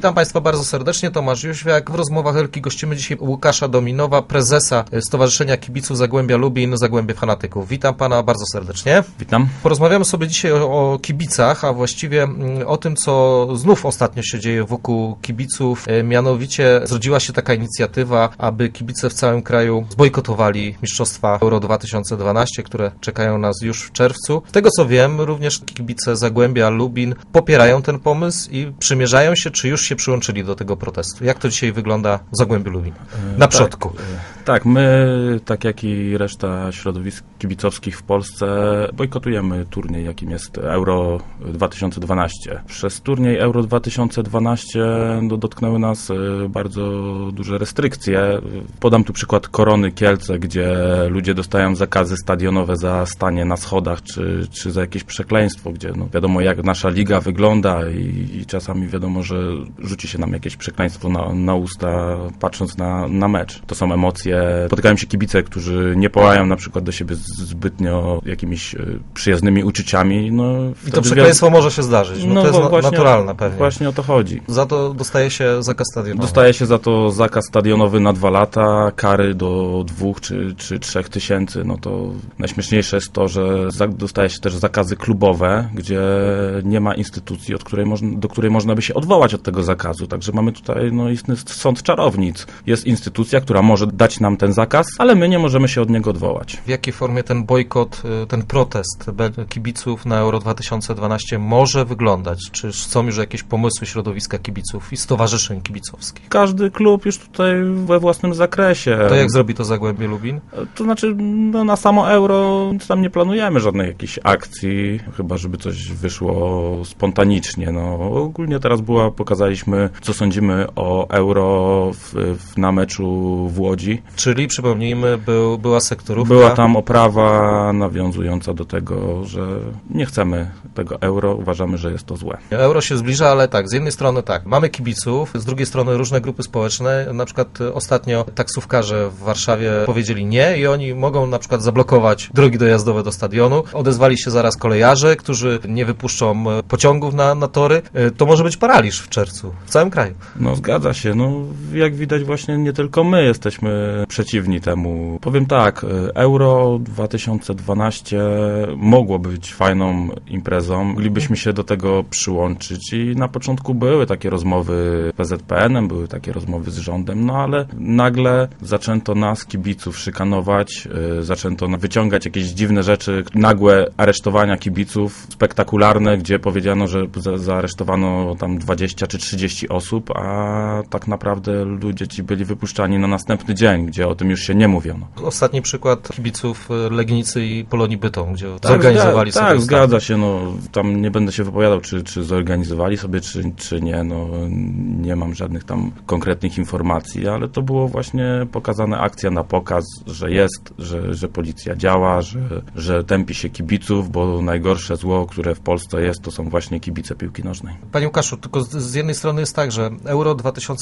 Witam Państwa bardzo serdecznie, Tomasz Jóźwiak. W rozmowach Elki gościmy dzisiaj Łukasza Dominowa, prezesa Stowarzyszenia Kibiców Zagłębia Lubin, Zagłębie Fanatyków. Witam Pana bardzo serdecznie. Witam. Porozmawiamy sobie dzisiaj o kibicach, a właściwie o tym, co znów ostatnio się dzieje wokół kibiców. Mianowicie zrodziła się taka inicjatywa, aby kibice w całym kraju zbojkotowali Mistrzostwa Euro 2012, które czekają nas już w czerwcu. Z tego co wiem, również kibice Zagłębia Lubin popierają ten pomysł i przymierzają się, czy już się przyłączyli do tego protestu. Jak to dzisiaj wygląda w Zagłębiu Lubin? Na przodku. Tak, my, tak jak i reszta środowisk kibicowskich w Polsce, bojkotujemy turniej, jakim jest Euro 2012. Przez turniej Euro 2012 dotknęły nas bardzo duże restrykcje. Podam tu przykład Korony Kielce, gdzie ludzie dostają zakazy stadionowe za stanie na schodach, czy za jakieś przekleństwo, gdzie wiadomo, jak nasza liga wygląda i czasami wiadomo, że rzuci się nam jakieś przekleństwo na usta, patrząc na mecz. To są emocje. Spotykają się kibice, którzy nie pałając na przykład do siebie zbytnio jakimiś przyjaznymi uczuciami. I to przekleństwo może się zdarzyć. To jest właśnie naturalne pewnie. Właśnie o to chodzi. Za to dostaje się zakaz stadionowy. Dostaje się za to zakaz stadionowy na 2 lata, kary do 2 czy 3 tysięcy. To najśmieszniejsze jest to, że dostaje się też zakazy klubowe, gdzie nie ma instytucji, do której można by się odwołać od tego zakazu. Także mamy tutaj istny sąd czarownic. Jest instytucja, która może dać nam ten zakaz, ale my nie możemy się od niego odwołać. W jakiej formie ten bojkot, ten protest kibiców na Euro 2012 może wyglądać? Czy są już jakieś pomysły środowiska kibiców i stowarzyszeń kibicowskich? Każdy klub już tutaj we własnym zakresie. To jak zrobi to Zagłębie Lubin? To znaczy, na samo Euro tam nie planujemy żadnej jakiejś akcji, chyba żeby coś wyszło spontanicznie. Ogólnie teraz pokazaliśmy, co sądzimy o Euro na meczu w Łodzi. Czyli, przypomnijmy, była sektorówka. Była tam oprawa nawiązująca do tego, że nie chcemy tego Euro, uważamy, że jest to złe. Euro się zbliża, ale tak, z jednej strony tak, mamy kibiców, z drugiej strony różne grupy społeczne, na przykład ostatnio taksówkarze w Warszawie powiedzieli nie i oni mogą na przykład zablokować drogi dojazdowe do stadionu. Odezwali się zaraz kolejarze, którzy nie wypuszczą pociągów na tory. To może być paraliż w czerwcu, w całym kraju. Zgadza się. Jak widać właśnie nie tylko my jesteśmy przeciwni temu. Powiem tak, Euro 2012 mogło być fajną imprezą. Moglibyśmy się do tego przyłączyć i na początku były takie rozmowy z PZPN-em, były takie rozmowy z rządem, ale nagle zaczęto nas, kibiców, szykanować, zaczęto wyciągać jakieś dziwne rzeczy, nagłe aresztowania kibiców, spektakularne, gdzie powiedziano, że zaaresztowano tam 20 czy 30 osób, a tak naprawdę ludzie ci byli wypuszczani na następny dzień, gdzie o tym już się nie mówiono. Ostatni przykład kibiców Legnicy i Polonii Bytom, gdzie zorganizowali sobie. Tak, zgadza się. Tam nie będę się wypowiadał, czy zorganizowali sobie, czy nie. Nie mam żadnych tam konkretnych informacji, ale to było właśnie pokazane akcja na pokaz, że jest, że policja działa, że tępi się kibiców, bo najgorsze zło, które w Polsce jest, to są właśnie kibice piłki nożnej. Panie Łukaszu, tylko z jednej strony jest tak, że Euro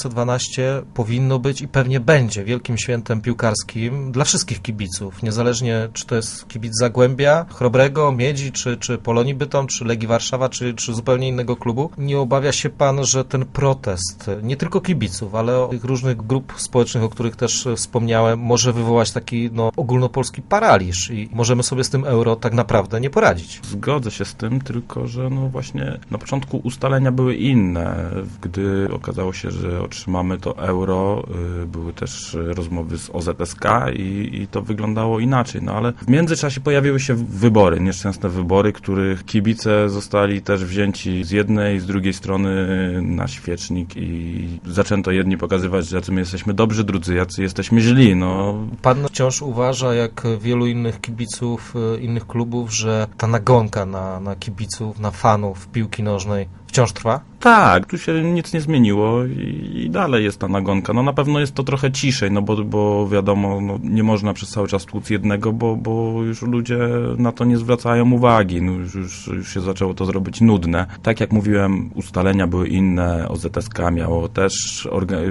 2012 powinno być i pewnie będzie wielkim świętem piłkarskim dla wszystkich kibiców, niezależnie czy to jest kibic Zagłębia, Chrobrego, Miedzi, czy Polonii Bytom, czy Legii Warszawa, czy zupełnie innego klubu. Nie obawia się pan, że ten protest, nie tylko kibiców, ale tych różnych grup społecznych, o których też wspomniałem, może wywołać taki ogólnopolski paraliż i możemy sobie z tym Euro tak naprawdę nie poradzić. Zgodzę się z tym, tylko że właśnie na początku ustalenia były inne. Gdy okazało się, że otrzymamy to Euro, były też rozmowy z OZSK i to wyglądało inaczej. Ale w międzyczasie pojawiły się wybory, nieszczęsne wybory, których kibice zostali też wzięci z jednej i z drugiej strony na świecznik i zaczęto jedni pokazywać, jacy my jesteśmy dobrzy, drudzy jacy jesteśmy źli. Pan wciąż uważa, jak wielu innych kibiców, innych klubów, że ta nagonka na kibiców, na fanów piłki nożnej wciąż trwa? Tak, tu się nic nie zmieniło i dalej jest ta nagonka. Na pewno jest to trochę ciszej, bo wiadomo, nie można przez cały czas tłuc jednego, bo już ludzie na to nie zwracają uwagi. Już się zaczęło to zrobić nudne. Tak jak mówiłem, ustalenia były inne, OZSK miało też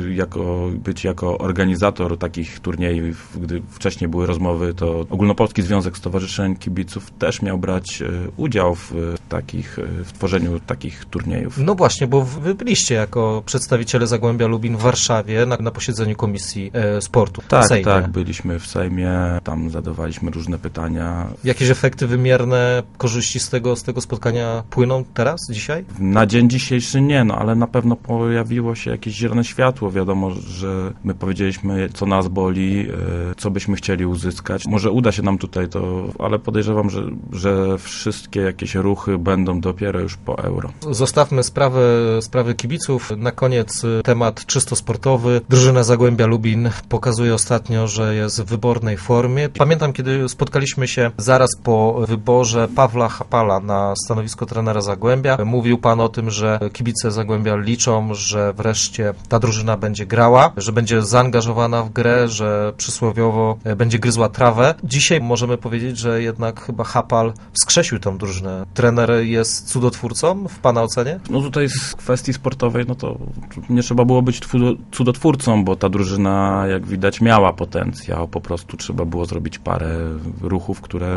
być jako organizator takich turniejów. Gdy wcześniej były rozmowy, to Ogólnopolski Związek Stowarzyszeń Kibiców też miał brać udział w tworzeniu takich turniejów. Właśnie, właśnie, bo wy byliście jako przedstawiciele Zagłębia Lubin w Warszawie na posiedzeniu Komisji Sportu w Sejmie. Tak, byliśmy w Sejmie, tam zadawaliśmy różne pytania. Jakieś efekty wymierne, korzyści z tego spotkania płyną teraz, dzisiaj? Na dzień dzisiejszy nie, no ale na pewno pojawiło się jakieś zielone światło. Wiadomo, że my powiedzieliśmy, co nas boli, co byśmy chcieli uzyskać. Może uda się nam tutaj to, ale podejrzewam, że wszystkie jakieś ruchy będą dopiero już po Euro. Zostawmy sprawy kibiców. Na koniec temat czysto sportowy. Drużyna Zagłębia Lubin pokazuje ostatnio, że jest w wybornej formie. Pamiętam, kiedy spotkaliśmy się zaraz po wyborze Pawła Hapala na stanowisko trenera Zagłębia. Mówił pan o tym, że kibice Zagłębia liczą, że wreszcie ta drużyna będzie grała, że będzie zaangażowana w grę, że przysłowiowo będzie gryzła trawę. Dzisiaj możemy powiedzieć, że jednak chyba Hapal wskrzesił tę drużynę. Trener jest cudotwórcą w pana ocenie? No tutaj z kwestii sportowej, no to nie trzeba było być cudotwórcą, bo ta drużyna, jak widać, miała potencjał. Po prostu trzeba było zrobić parę ruchów,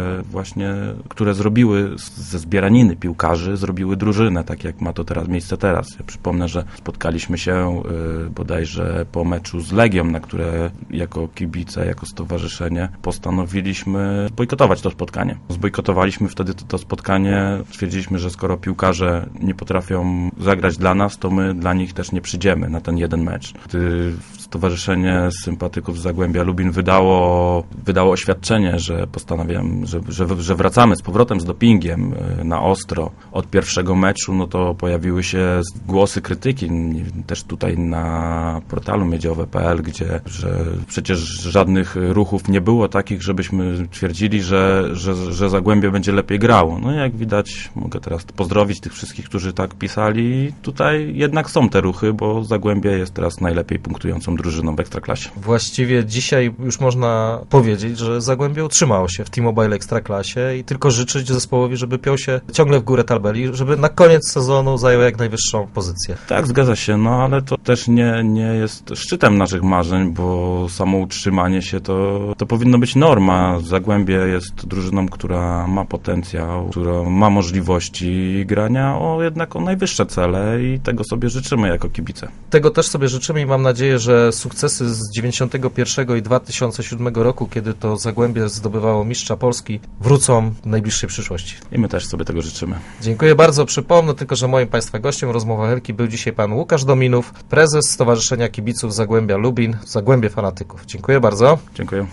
które zrobiły ze zbieraniny piłkarzy, zrobiły drużynę, tak jak ma to miejsce teraz. Ja przypomnę, że spotkaliśmy się bodajże po meczu z Legią, na które jako kibice, jako stowarzyszenie postanowiliśmy bojkotować to spotkanie. Zbojkotowaliśmy wtedy to spotkanie, stwierdziliśmy, że skoro piłkarze nie potrafią zagrać dla nas, to my dla nich też nie przyjdziemy na ten jeden mecz. Gdy Stowarzyszenie Sympatyków z Zagłębia Lubin wydało oświadczenie, że postanawiam, że wracamy z powrotem z dopingiem na ostro od pierwszego meczu, no to pojawiły się głosy krytyki też tutaj na portalu miedziowe.pl, że przecież żadnych ruchów nie było takich, żebyśmy twierdzili, że Zagłębie będzie lepiej grało. No jak widać, mogę teraz pozdrowić tych wszystkich, którzy tak pisali. Tutaj jednak są te ruchy, bo Zagłębie jest teraz najlepiej punktującą drużyną w Ekstraklasie. Właściwie dzisiaj już można powiedzieć, że Zagłębie utrzymało się w T-Mobile Ekstraklasie i tylko życzyć zespołowi, żeby piął się ciągle w górę tabeli, żeby na koniec sezonu zajął jak najwyższą pozycję. Tak, zgadza się, no ale to też nie jest szczytem naszych marzeń, bo samo utrzymanie się to powinno być norma. Zagłębie jest drużyną, która ma potencjał, która ma możliwości grania jednak o najwyższe cele i tego sobie życzymy jako kibice. Tego też sobie życzymy i mam nadzieję, że sukcesy z 91 i 2007 roku, kiedy to Zagłębie zdobywało mistrza Polski, wrócą w najbliższej przyszłości. I my też sobie tego życzymy. Dziękuję bardzo. Przypomnę tylko, że moim Państwa gościem w rozmowach Helki był dzisiaj pan Łukasz Dominów, prezes Stowarzyszenia Kibiców Zagłębia Lubin, Zagłębie Fanatyków. Dziękuję bardzo. Dziękuję.